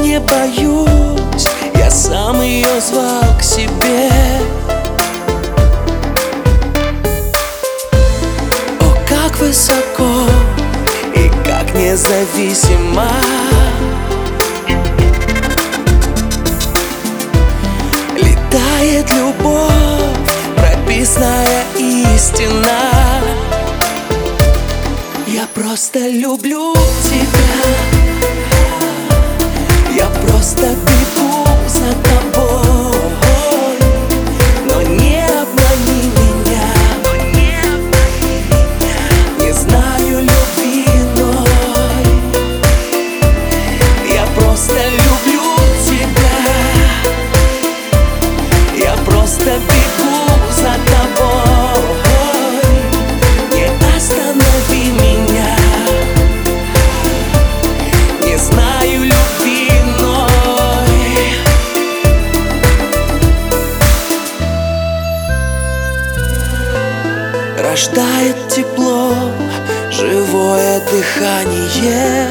не боюсь, я сам ее звал к себе. О, как высоко и как независимо летает любовь, прописная истина. Я просто люблю тебя, я просто бегу за тобой, но не обмани меня, не знаю любви иной. Я просто люблю тебя, я просто бегу за тобой, не останови меня, не знаю любви иной. Рождает тепло, живое дыхание,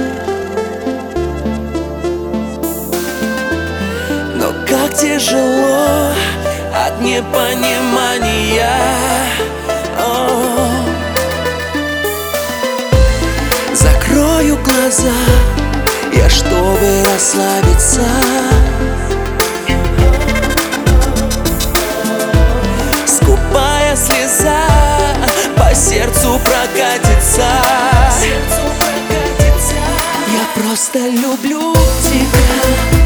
но как тяжело от непонимания. Закрою глаза я, чтобы расслабиться. Скупая слеза по сердцу прокатится. Я просто люблю тебя,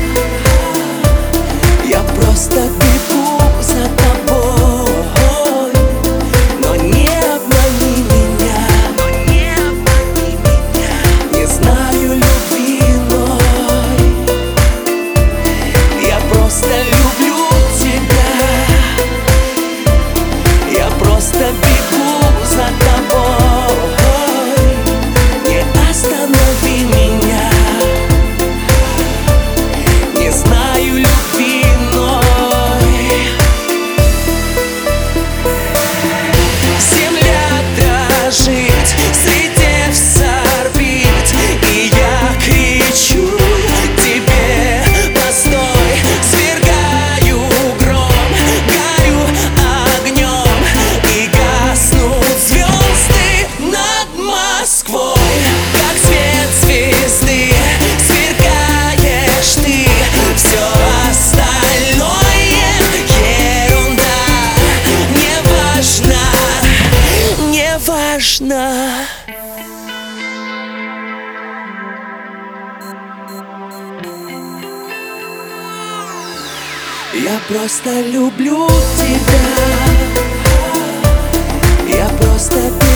я просто бегу за тобой, но не обмани меня, не знаю любви иной. Я просто люблю тебя, я просто бегу за тобой, не останови меня, не знаю любви иной. Земля дрожит, слетев с орбит, и я кричу тебе: постой! Свергаю гром, горю огнем, и гаснут звезды над Москвой. Как свет звезды сверкаешь ты, все остальное ерунда. Не важно, не важно. Я просто люблю тебя, я просто